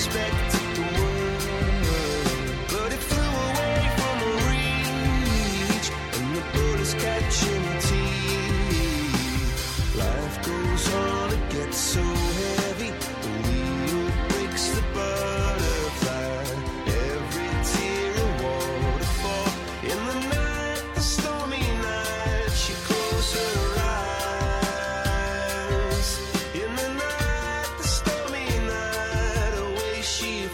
expected the word, but it flew away from her reach, and the bullets catching her teeth. Life goes on, it gets so heavy, the wheel breaks the butterfly. Every tear a waterfall. In the night, the stormy night, she closed her eyes. In the night, the stormy night, away she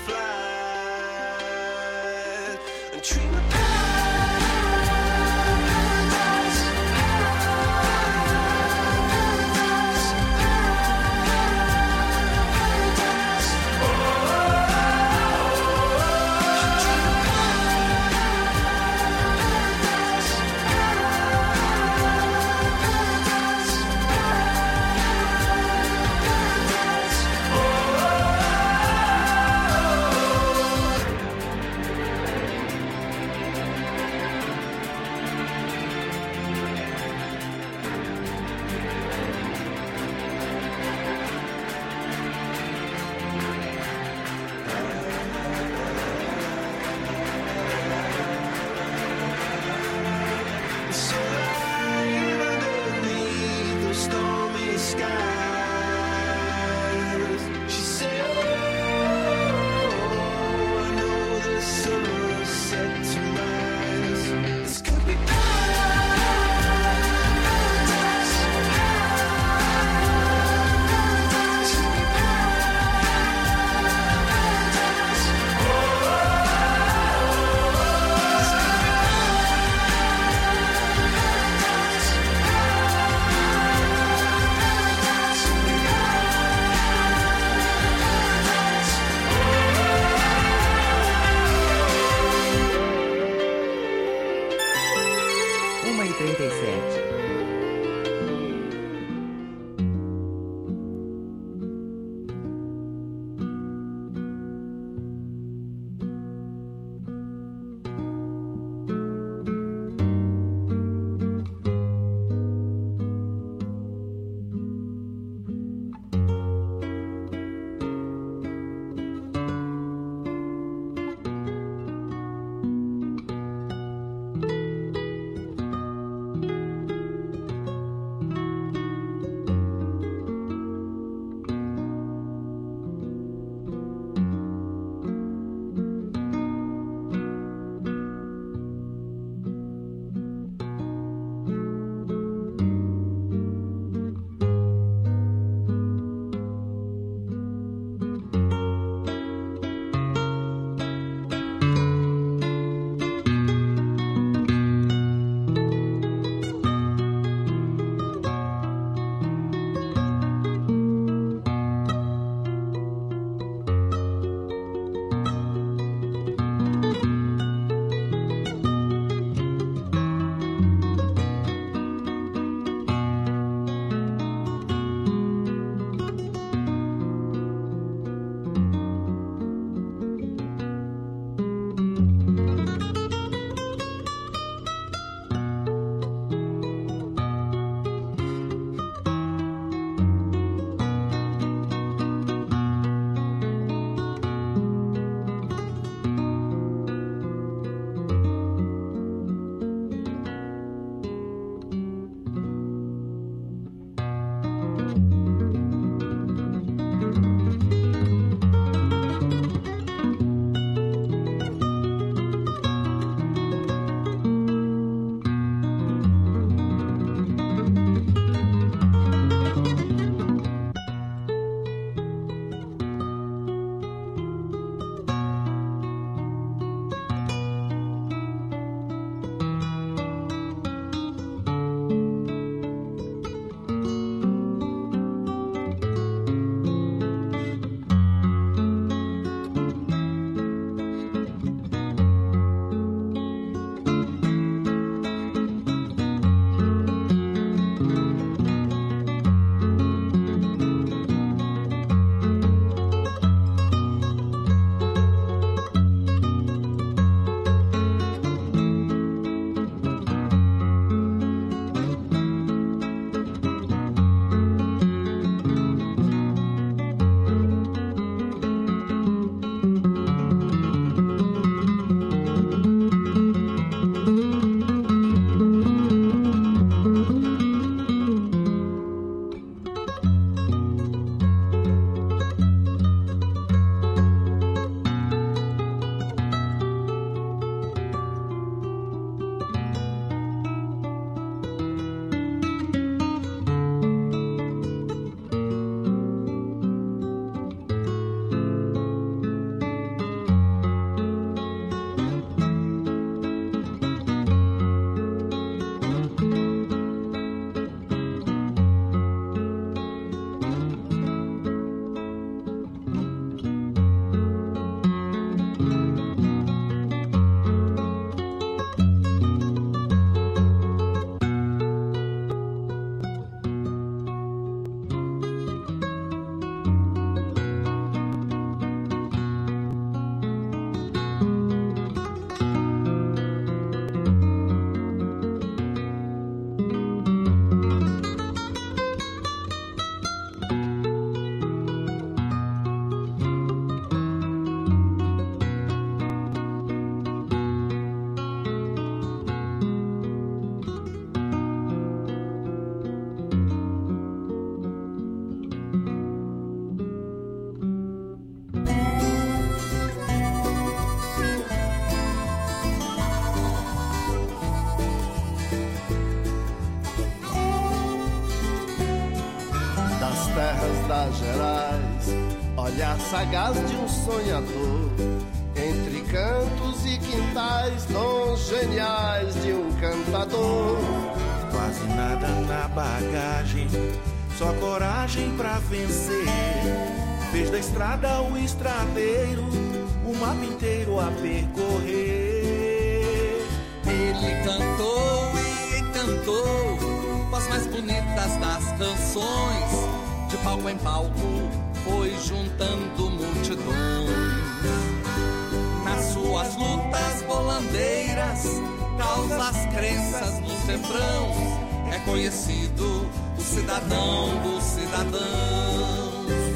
Minas Gerais, olhar sagaz de um sonhador, entre cantos e quintais, dons geniais de um cantador. Quase nada na bagagem, só coragem pra vencer. Fez da estrada o estradeiro, o mapa inteiro a percorrer. Ele cantou e encantou com as mais bonitas das canções. De palco em palco foi juntando multidões. Nas suas lutas bolandeiras, causas, crenças nos refrãos. É conhecido o cidadão dos cidadãos.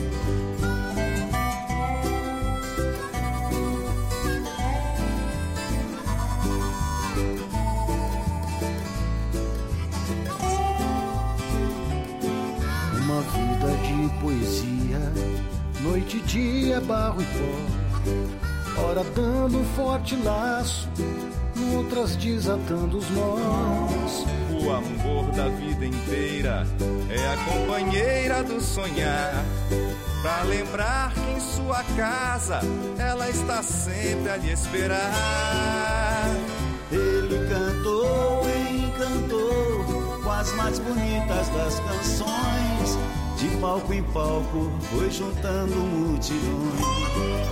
Uma vida de poesia, noite e dia, barro e pó. Ora dando um forte laço, outras desatando os nós. O amor da vida inteira é a companheira do sonhar, pra lembrar que em sua casa ela está sempre a lhe esperar. Ele cantou e encantou com as mais bonitas das canções. De palco em palco foi juntando multidões.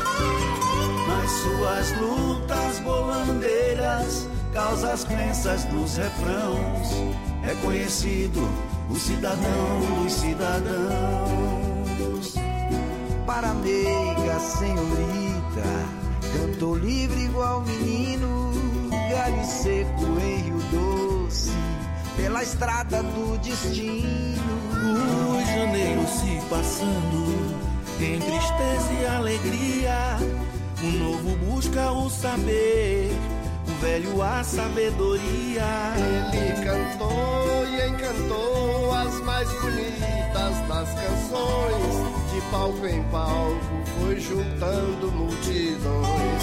Nas suas lutas bolandeiras, causas, crenças nos refrãos. É conhecido o cidadão dos cidadãos. Para a meiga senhorita, cantou livre igual menino, galho seco em Rio Doce, pela estrada do destino. O janeiro se passando, em tristeza e alegria. O novo busca o saber, o velho a sabedoria. Ele cantou e encantou as mais bonitas das canções. De palco em palco foi juntando multidões.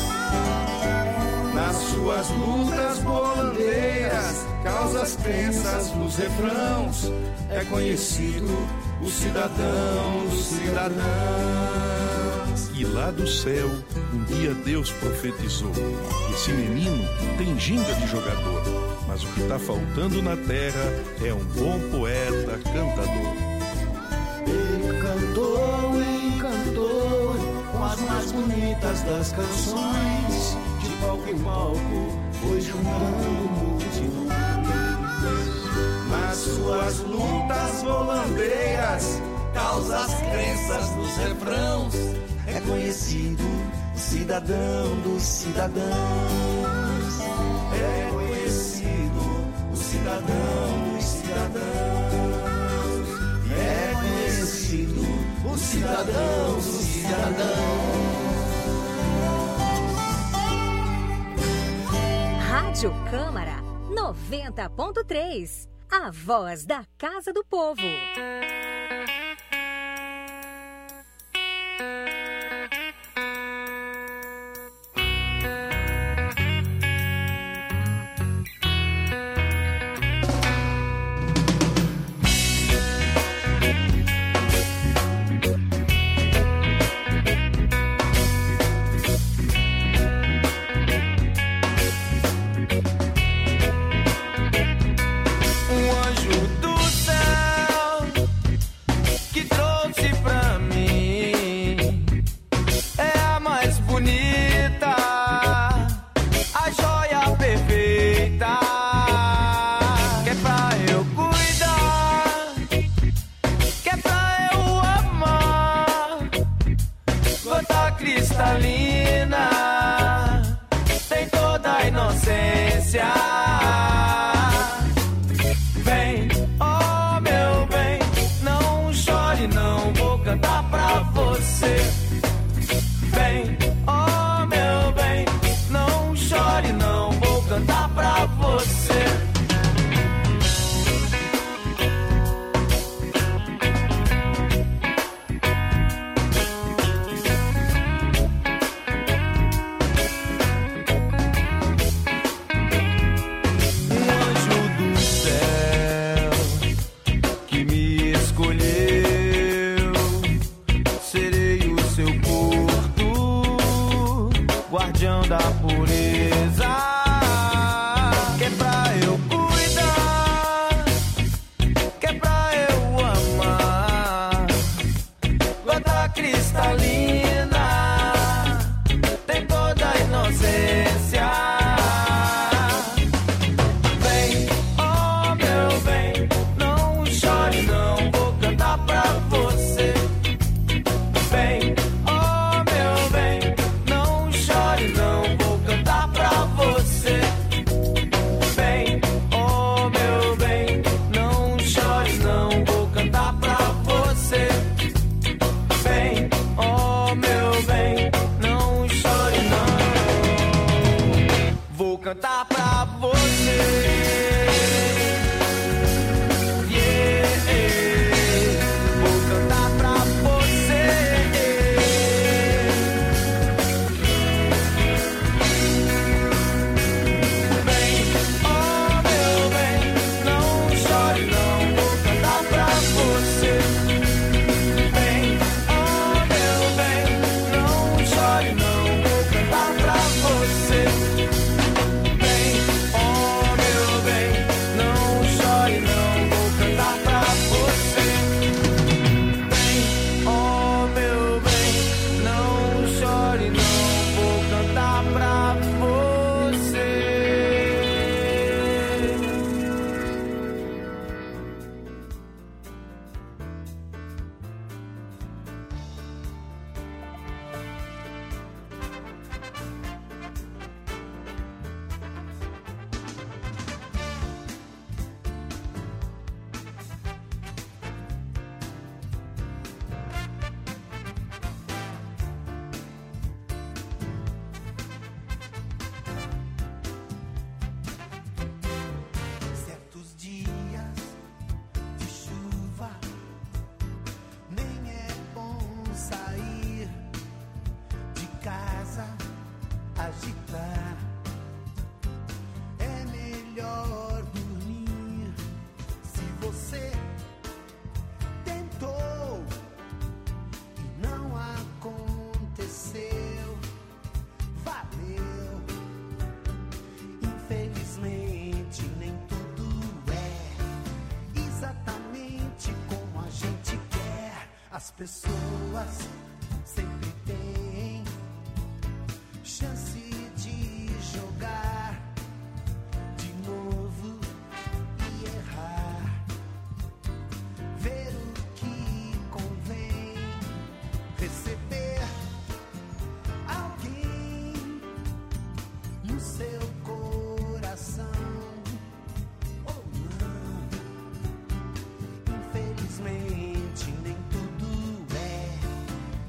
Nas suas lutas bolandeiras, causas, crenças nos refrãos. É conhecido o cidadão dos cidadãos. E lá do céu, um dia Deus profetizou: esse menino tem ginga de jogador, mas o que tá faltando na terra é um bom poeta cantador. Ele cantou e encantou com as mais bonitas das canções. De palco em palco foi juntando multidões. Nas suas lutas bolandeiras, causas, crenças nos refrãos. É conhecido o cidadão dos cidadãos. É conhecido o cidadão dos cidadãos. É conhecido o cidadão dos cidadãos. Rádio Câmara 90.3. A voz da Casa do Povo. da pureza, que é pra eu cuidar, que é pra eu amar. Gota cristalina, tem toda a inocência. Vem, oh meu bem, não chore não, vou cantar pra você. Vem, oh meu bem, não chore não, vou cantar pra você. Vem, oh meu bem, não chore não, vou cantar pra você. Vem, oh meu bem, não chore não, vou cantar pra você. As pessoas sempre têm chance de jogar de novo e errar, ver o que convém, receber alguém no seu coração ou não. Infelizmente nem tudo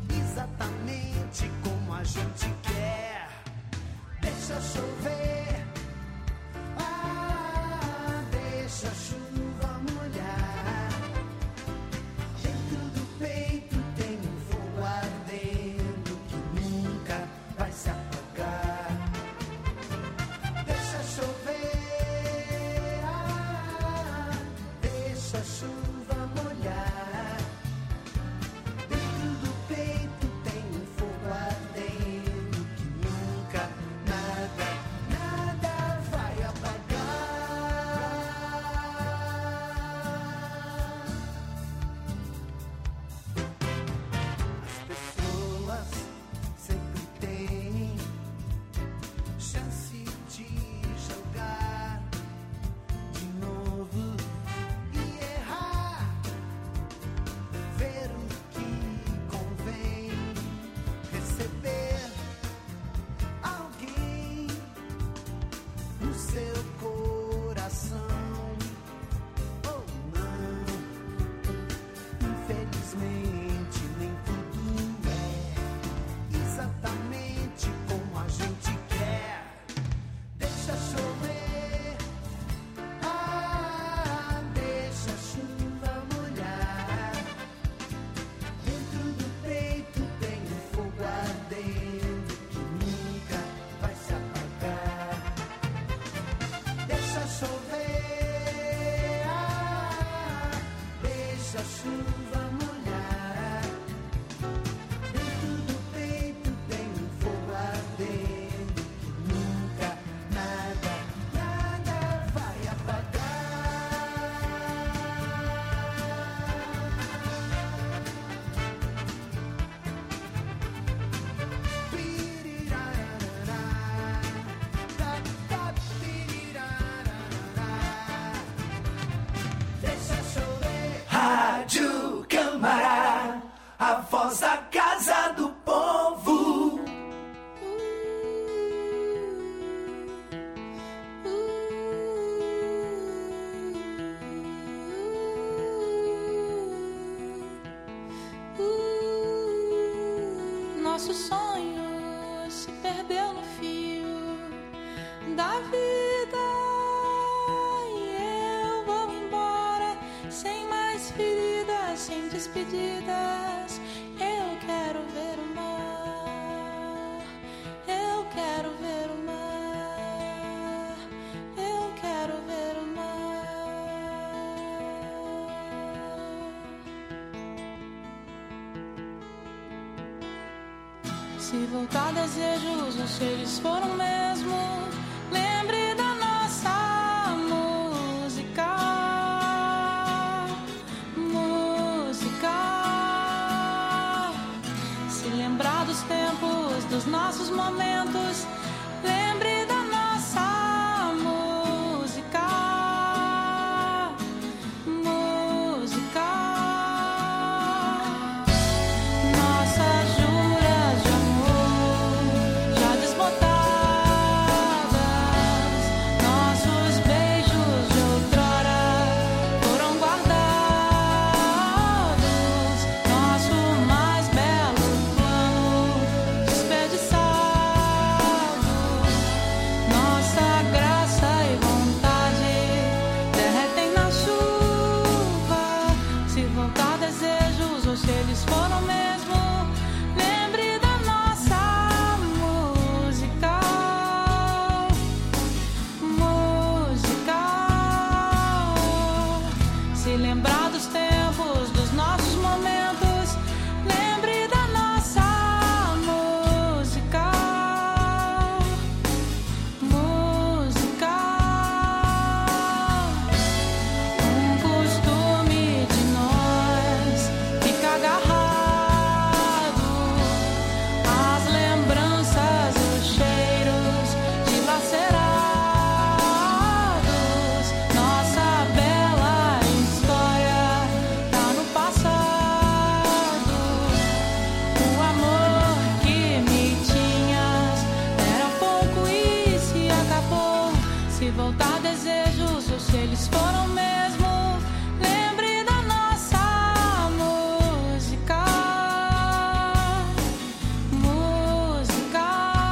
voz da Casa do Povo. Nosso sonho se perdeu no fio da vida e eu vou embora sem mais feridas, sem despedidas. Eu quero ver o mar, eu quero ver o mar, eu quero ver o mar. Se voltar desejos, ou se eles foram mesmo, lembre da nossa música. Música. Se lembrar dos tempos, dos nossos momentos, lembre da nossa música. Música. Nossas juras de amor já desbotadas, nossos beijos de outrora foram guardados, nosso mais belo plano desperdiçado, nossa graça e vontade derretem na chuva. Se voltar desejos, ou se eles foram mesmo, lembre da nossa música. Música. Se lembrar dos tempos, dos nossos momentos, lembre da nossa música. Música. Costume de nós fica agarrado às lembranças, os cheiros dilacerados, nossa bela história tá no passado. O amor que me tinhas era pouco e se acabou. Se voltar desejos, ou se eles foram mesmo, lembre da nossa música. Música.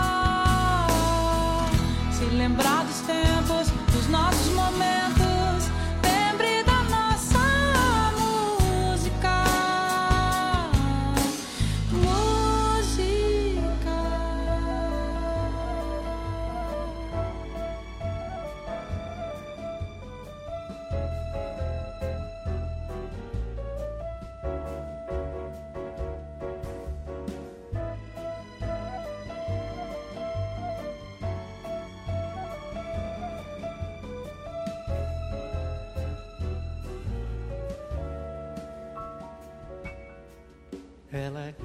Se lembrar dos tempos, dos nossos momentos, lembre da nossa música. Música. Ela é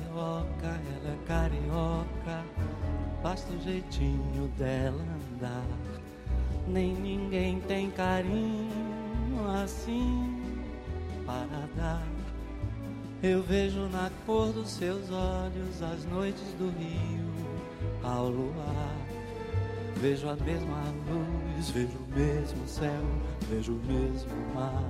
carioca, basta o jeitinho dela andar. Nem ninguém tem carinho assim para dar. Eu vejo na cor dos seus olhos as noites do rio ao luar. Vejo a mesma luz, vejo o mesmo céu, vejo o mesmo mar.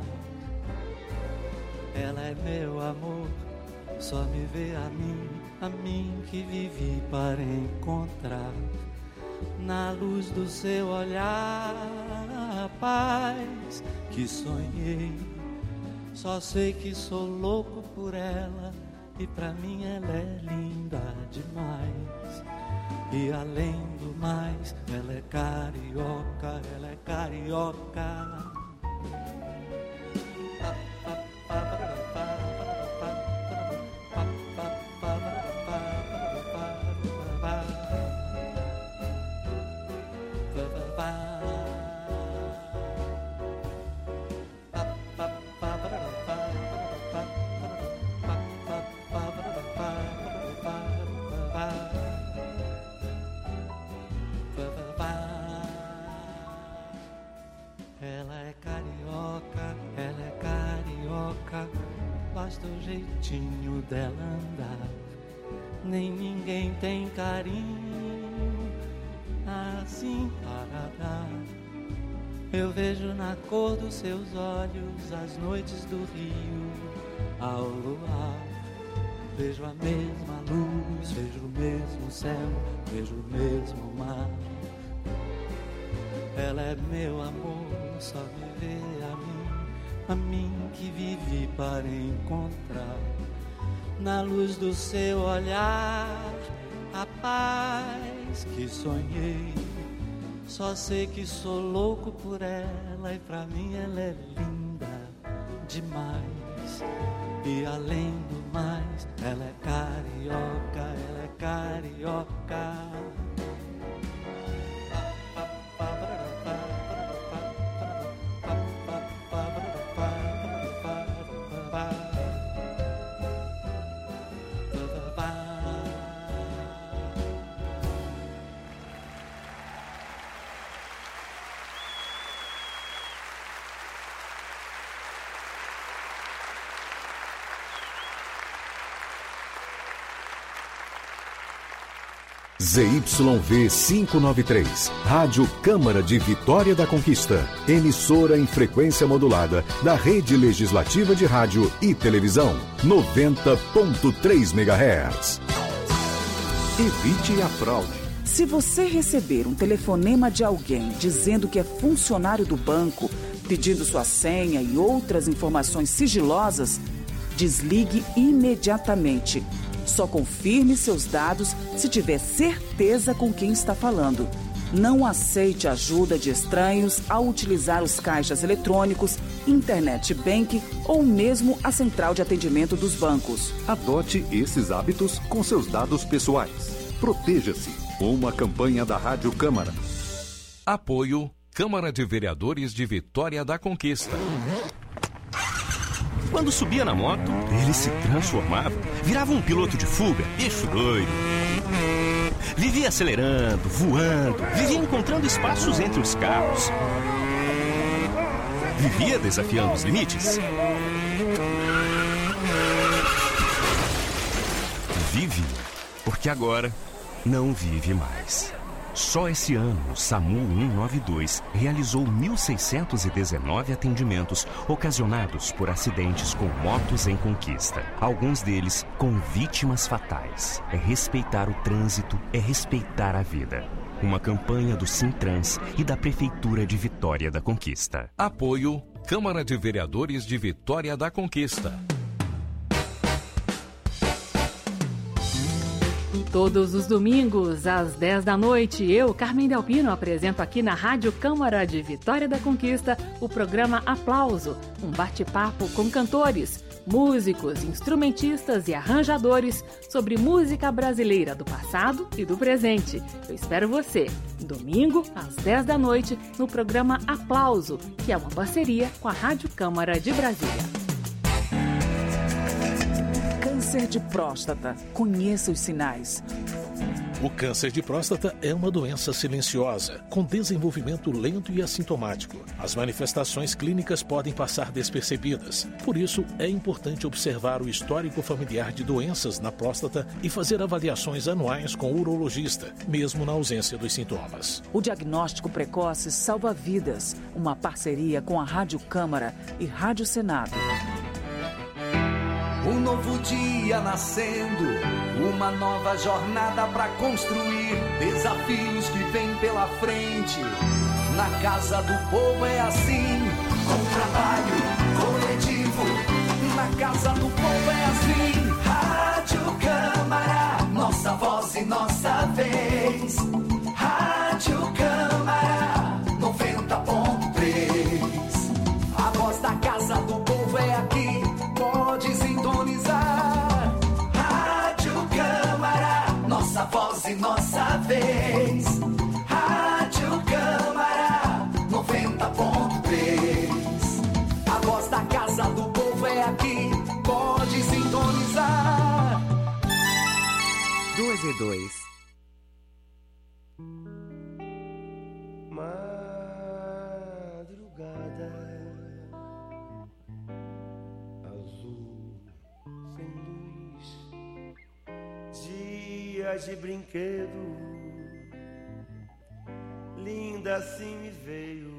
Ela é meu amor, só me vê a mim que vivi para encontrar. Na luz do seu olhar, a paz que sonhei. Só sei que sou louco por ela e pra mim ela é linda demais. E além do mais, ela é carioca, ela é carioca. Basta o jeitinho dela andar. Nem ninguém tem carinho assim para dar. Eu vejo na cor dos seus olhos as noites do rio ao luar. Vejo a mesma luz, vejo o mesmo céu, vejo o mesmo mar. Ela é meu amor, só me vê a mim que vivi para encontrar. Na luz do seu olhar, a paz que sonhei. Só sei que sou louco por ela e pra mim ela é linda demais. E além do mais, ela é carioca, ela é carioca. ZYV 593, Rádio Câmara de Vitória da Conquista, emissora em frequência modulada da Rede Legislativa de Rádio e Televisão, 90.3 MHz. Evite a fraude. Se você receber um telefonema de alguém dizendo que é funcionário do banco, pedindo sua senha e outras informações sigilosas, desligue imediatamente. Só confirme seus dados se tiver certeza com quem está falando. Não aceite ajuda de estranhos ao utilizar os caixas eletrônicos, internet banking ou mesmo a central de atendimento dos bancos. Adote esses hábitos com seus dados pessoais. Proteja-se. Uma campanha da Rádio Câmara. Apoio Câmara de Vereadores de Vitória da Conquista. Quando subia na moto, ele se transformava, virava um piloto de fuga, bicho doido. Vivia acelerando, voando, vivia encontrando espaços entre os carros. Vivia desafiando os limites. Vive, porque agora não vive mais. Só esse ano, o SAMU 192 realizou 1.619 atendimentos ocasionados por acidentes com motos em conquista. Alguns deles com vítimas fatais. É respeitar o trânsito, é respeitar a vida. Uma campanha do Sintrans e da Prefeitura de Vitória da Conquista. Apoio Câmara de Vereadores de Vitória da Conquista. Todos os domingos, às 10 da noite, eu, Carmen Delpino, apresento aqui na Rádio Câmara de Vitória da Conquista o programa Aplauso, um bate-papo com cantores, músicos, instrumentistas e arranjadores sobre música brasileira do passado e do presente. Eu espero você, domingo, às 10 da noite, no programa Aplauso, que é uma parceria com a Rádio Câmara de Brasília. Câncer de próstata. Conheça os sinais. O câncer de próstata é uma doença silenciosa, com desenvolvimento lento e assintomático. As manifestações clínicas podem passar despercebidas. Por isso, é importante observar o histórico familiar de doenças na próstata e fazer avaliações anuais com o urologista, mesmo na ausência dos sintomas. O diagnóstico precoce salva vidas. Uma parceria com a Rádio Câmara e Rádio Senado. Um novo dia nascendo, uma nova jornada pra construir, desafios que vêm pela frente. Na Casa do Povo é assim, com trabalho coletivo. Na Casa do Povo é assim, Rádio Câmara, nossa voz e nossa vez. Rádio Câmara 90.3, a voz da Casa do Povo é aqui. Pode sintonizar. Rádio Câmara, nossa voz e nossa vez. Rádio Câmara 90.3, a voz da Casa do Povo é aqui. Pode sintonizar. 2 Madrugada azul sem luz, dias de brinquedo, linda assim me veio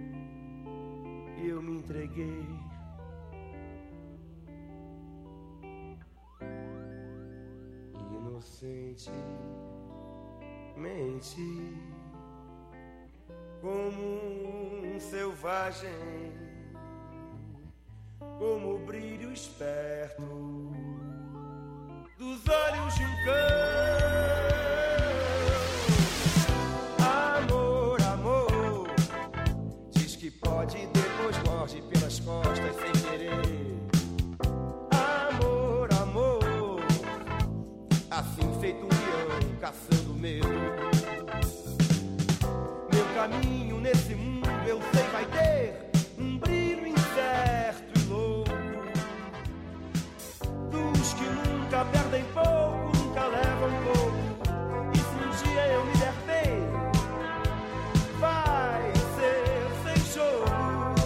e eu me entreguei. Inocentemente, como um selvagem, como o brilho esperto dos olhos de um cão. Amor, amor, diz que pode e depois morde pelas costas sem querer. Amor, amor, assim feito um leão caçando medo. Meu caminho nesse mundo eu sei vai ter um brilho incerto e louco, dos que nunca perdem pouco, nunca levam pouco. E se um dia eu me der bem, vai ser sem jogo.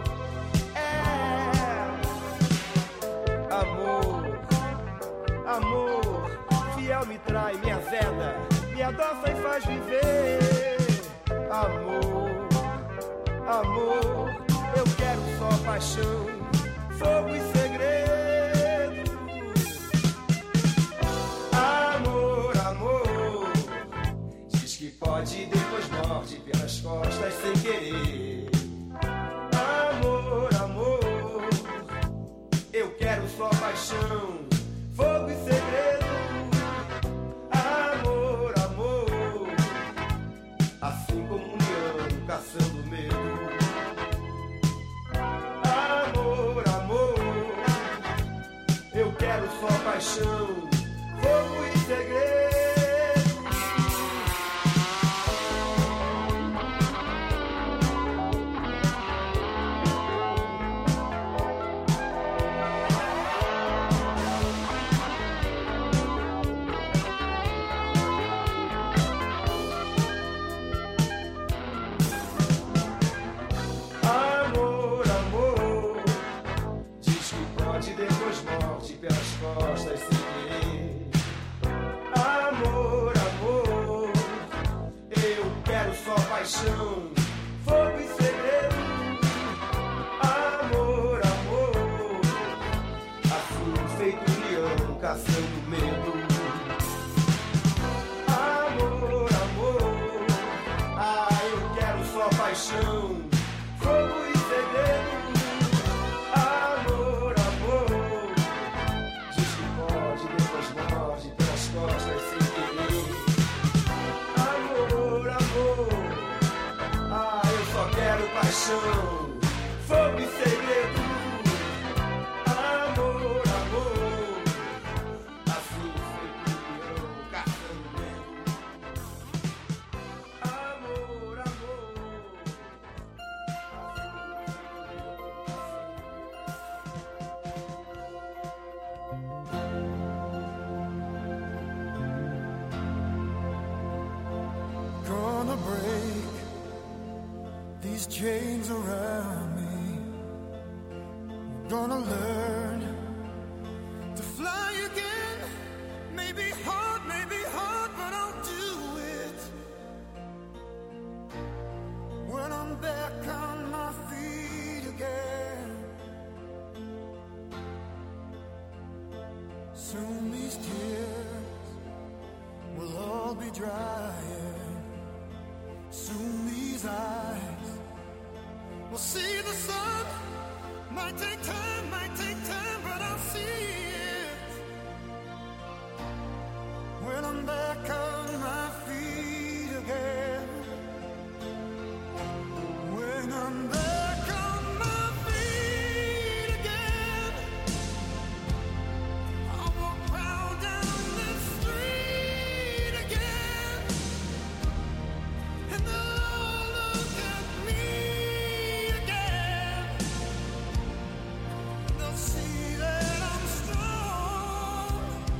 É amor, amor, fiel me trai, me azeda, me adoça e faz viver. Amor, amor, eu quero só paixão, fogo e segredo. Amor, amor, diz que pode e depois morde pelas costas sem querer. Amor, amor, eu quero só paixão, fogo e segredo. Amor, amor, assim como um leão caçando medo. Amor, amor, eu quero só paixão, fogo e segredo. Amor, amor, diz que pode e depois morde pelas costas sem querer. Amor, amor, eu quero só paixão, fogo e segredo. Amor, amor, assim feito um leão caçando medo. Amor, amor, ah, eu quero só paixão, fogo e segredo. Amor, amor, diz que pode, depois morde pelas costas sem querer. Amor, amor, ah, eu só quero paixão, fogo e segredo. Amor, amor, assim feito um leão caçando medo. Amor, amor. Gonna break these chains around me. Gonna learn to fly again. Maybe hard, but I'll do it. When I'm back on my feet again. Soon these tears will all be drying. Soon these eyes will see the sun. Might take time, but I'll see it. When I'm back on my feet again. When I'm back on my feet again. I'll walk proud down the street again. And they'll look at me again. They'll see that I'm strong.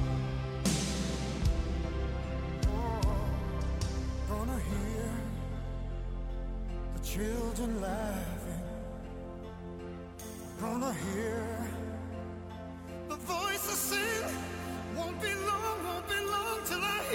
Oh, gonna hear the children laughing. Gonna hear the voices sing. Won't be long till I hear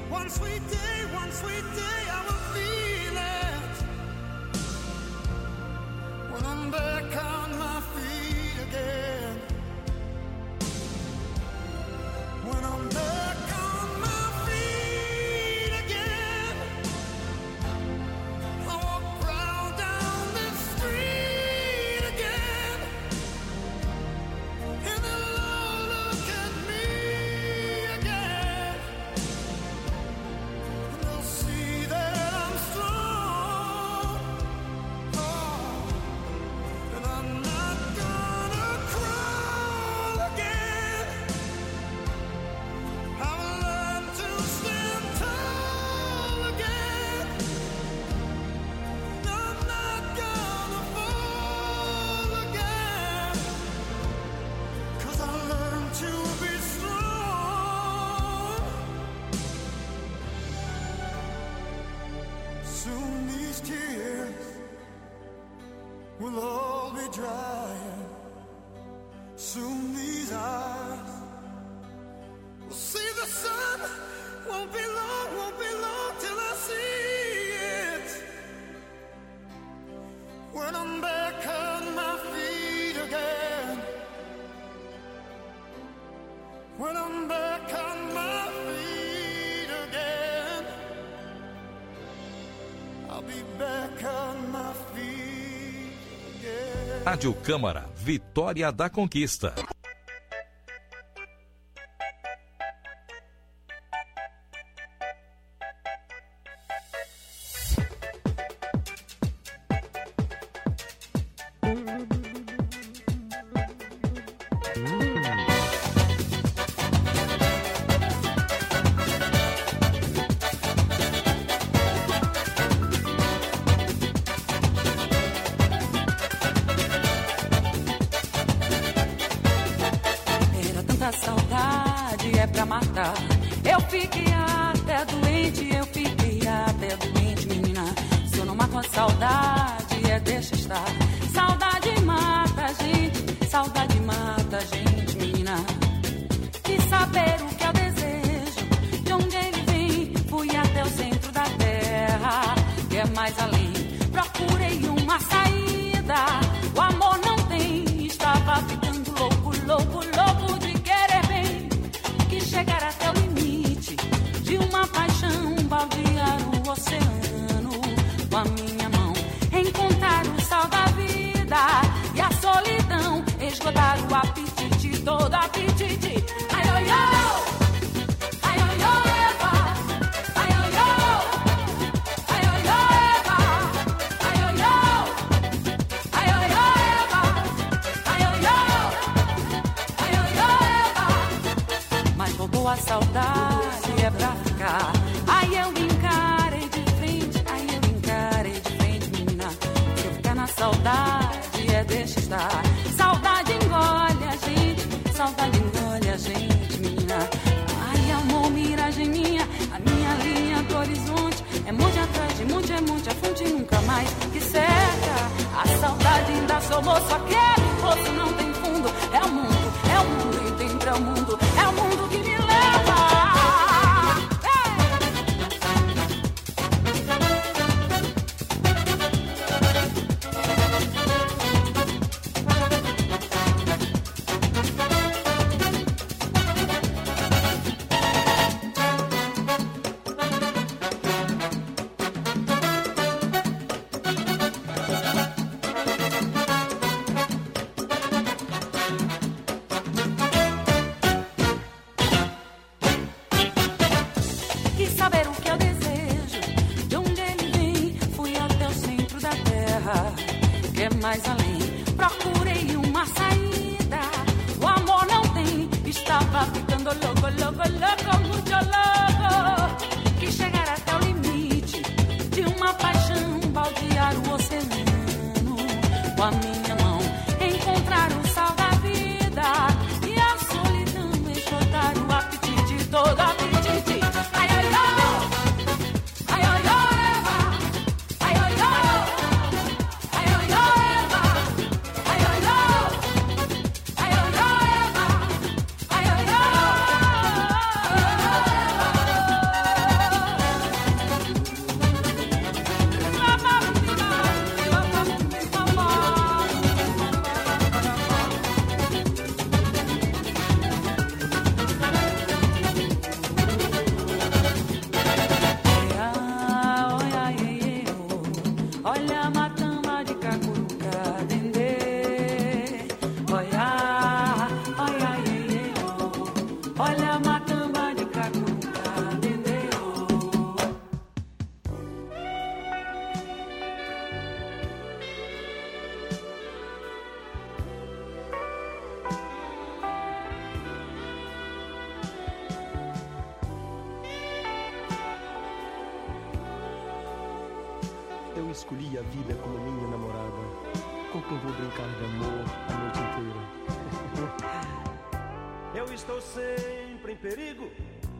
one sweet day I will feel it when I'm back on my feet again. When I'm back on my feet again, I walk proud down this street again, and they'll all look at me again, and they'll see that I'm strong, and I'm not gonna crawl again. I'll learn to stand tall again. I'm not gonna fall again, 'cause I learned to be strong. Soon these tears will all be drying. Soon these eyes will see the sun. Won't be long till I see it. When I'm back on my feet again. When I'm back on my feet again. I'll be back on my feet again. Rádio Câmara, Vitória da Conquista. Era tanta saudade, é pra matar. Eu fiquei até doente, eu fiquei até doente, menina. Se eu não mato a saudade, deixa estar. Saudade mata a gente, saudade mata a gente, menina. Quis saber o que eu desejo, de onde ele vem. Fui até o centro da terra, que é mais além. Procurei uma saída, o amor não tem. Estava ficando louco, louco, louco de querer bem. Quis chegar até o limite de uma paixão, baldear o oceano com a minha mão. Encontrar o sal da vida e a solidão, esgotar o apetite, todo apetite. Ai, ai, ai. Ai, ai, ai, Eva. Ai, ai, ai. Ai, ai, ai, Eva. Ai, ai, ai. Ai, ai, ai, Eva. Ai, ai, ai. Ai, ai, ai, Eva. Mas voltou a saudade, é pra ficar. Aí eu encarei de frente, aí eu encarei de frente, menina. Se eu ficar na saudade, deixa estar. Saudade engole a gente, saudade engole a gente, menina. Ai, amor, miragem minha, a minha linha do horizonte. É monte atrás de monte, é monte, a fonte nunca mais que seca. A saudade ainda somou, só aquele poço não tem fundo. É o mundo e dentro é o mundo que me leva. Quis saber o que eu desejo, de onde ele vem. Fui até o centro da terra, que é mais além. Procurei uma saída, o amor não tem. Estava ficando louco, louco, louco, muito louco. Quis chegar até o limite de uma paixão, baldear o oceano com a minha mão. Encontrar o sal da vida e a solidão, esgotar o apetite, todo apetite. Ai, ai, ai. Ai, ai, ai, Eva. Ai, ai, ai. Ai, ai, ai, Eva. Ai, ai, ai. Ai, ai, ai, Eva. Ai, ai, ai. escolhi a vida como minha namorada, com quem vou brincar de amor a noite inteira. Eu estou sempre em perigo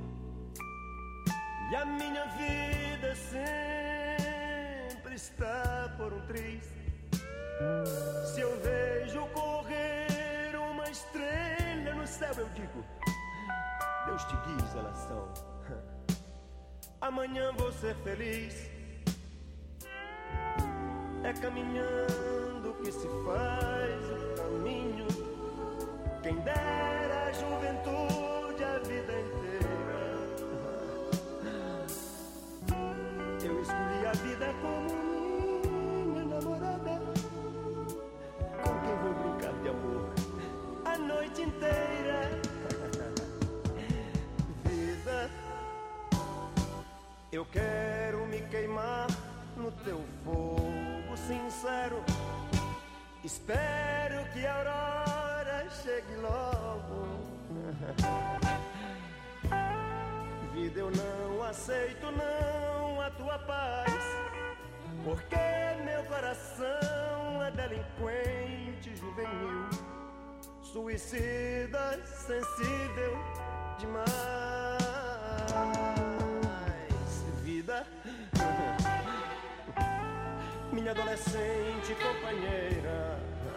e a minha vida sempre está por um triz. Se eu vejo correr uma estrela no céu, eu digo: Deus te guie, relação. Amanhã vou ser feliz. É caminhando que se faz o caminho. Quem dera a juventude a vida inteira. Eu escolhi a vida como minha namorada, com quem vou brincar de amor a noite inteira. Vida, eu quero me queimar no teu fogo sincero. Espero que a aurora chegue logo. Vida, eu não aceito não a tua paz, porque meu coração é delinquente juvenil, suicida, sensível demais. Vida, minha adolescente companheira,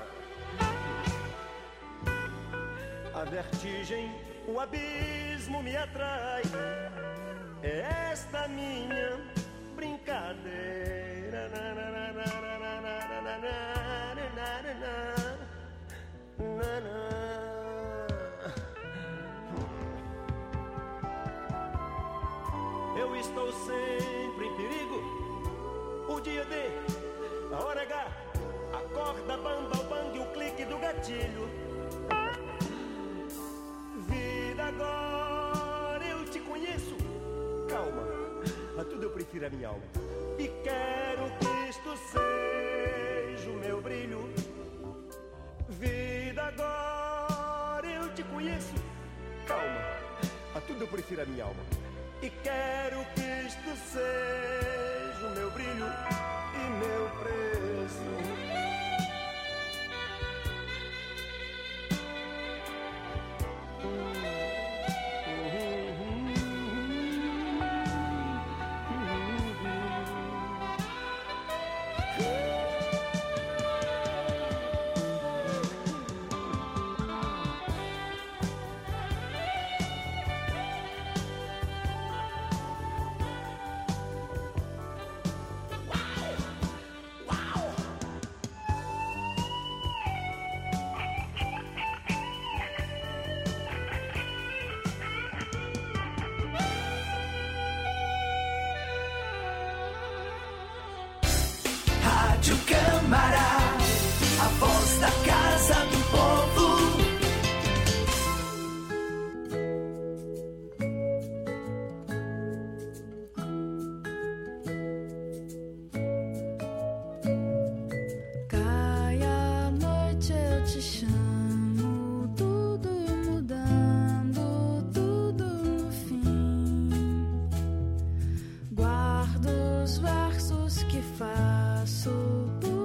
a vertigem, o abismo me atrai. É esta minha brincadeira. Eu estou sempre em perigo. O dia D, a hora H, a corda bamba, o bang, o clique do gatilho. Vida, agora eu te conheço. Calma, a tudo eu prefiro a minha alma. E quero que isto seja o meu brilho. Vida, agora eu te conheço. Calma, a tudo eu prefiro a minha alma. E quero que isto seja o meu brilho e meu preço. Rádio Câmara, a voz da Casa do Povo. Cai a noite, eu te chamo, tudo mudando, tudo no fim. Guardo os versos que faço por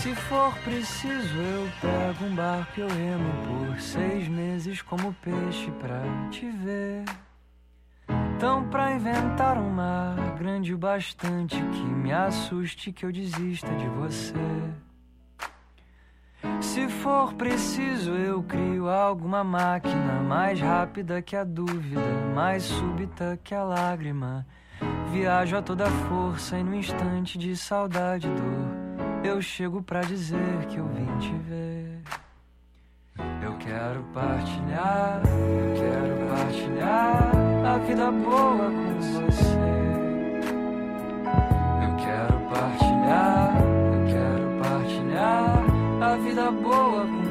Se for preciso eu pego um barco e eu remo por 6 meses como peixe pra te ver. Então pra inventar um mar grande o bastante que me assuste, que eu desista de você. Se for preciso eu crio alguma máquina mais rápida que a dúvida, mais súbita que a lágrima. Viajo a toda força e no instante de saudade e dor eu chego pra dizer que eu vim te ver. Eu quero partilhar a vida boa com você. Eu quero partilhar a vida boa com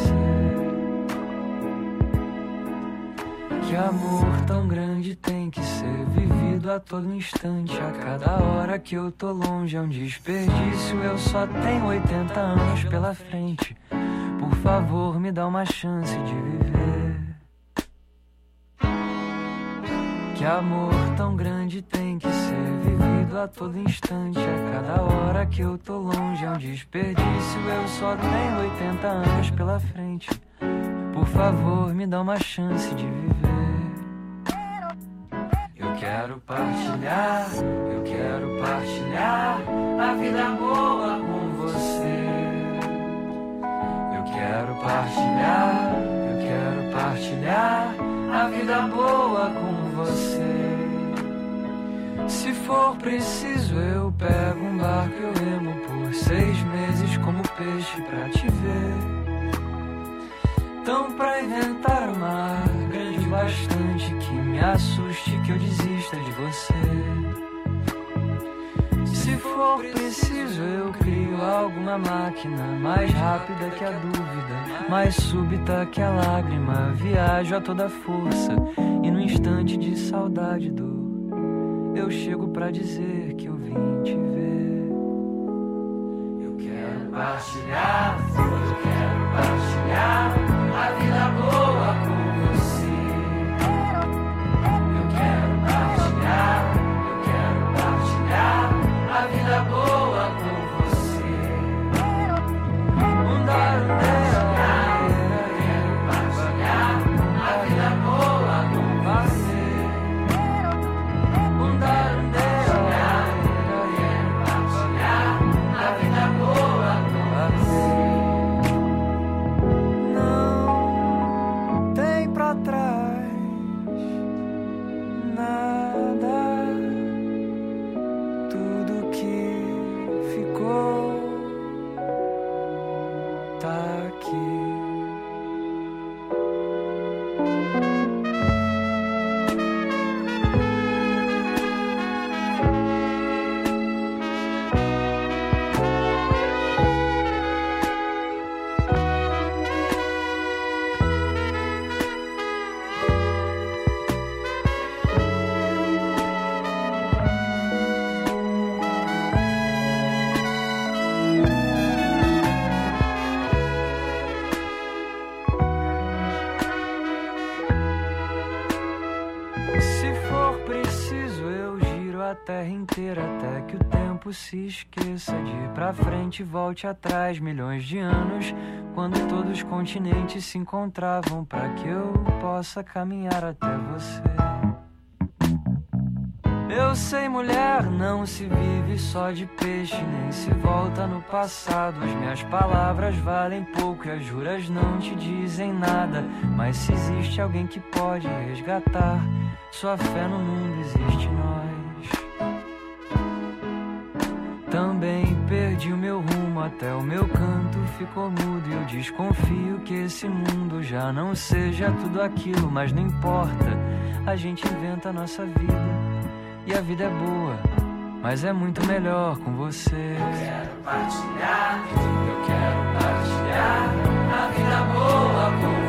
você. Que amor tão grande tem que ser vivido a todo instante. A cada hora que eu tô longe é um desperdício. Eu só tenho 80 anos pela frente. Por favor, me dá uma chance de viver. Que amor tão grande tem que ser vivido a todo instante. A cada hora que eu tô longe é um desperdício. Eu só tenho 80 anos pela frente. Por favor, me dá uma chance de viver. Eu quero partilhar a vida boa com você. Eu quero partilhar a vida boa com você. Se for preciso eu pego um barco e eu remo por 6 meses como peixe pra te ver. Então pra inventar um mar grande bastante que me assuste, que eu desista de você. Se for preciso eu crio alguma máquina mais rápida que a dúvida, mais súbita que a lágrima. Viajo a toda força e no instante de saudade e dor eu chego pra dizer que eu vim te ver. Eu quero partilhar a vida boa com você. Eu quero partilhar a vida boa com você. Partilhar a vida boa com você. Partilhar a vida boa com você. Não tem pra trás nada. Tudo que ficou tá aqui. Se for preciso eu giro a terra inteira até que o tempo se esqueça de ir pra frente e volte atrás milhões de anos, quando todos os continentes se encontravam pra que eu possa caminhar até você. Eu sei, mulher, não se vive só de peixe, nem se volta no passado. As minhas palavras valem pouco e as juras não te dizem nada. Mas se existe alguém que pode resgatar sua fé no mundo, existe nós. Também perdi o meu rumo, até o meu canto ficou mudo. E eu desconfio que esse mundo já não seja tudo aquilo. Mas não importa, a gente inventa a nossa vida. E a vida é boa, mas é muito melhor com você. Eu quero partilhar a vida boa com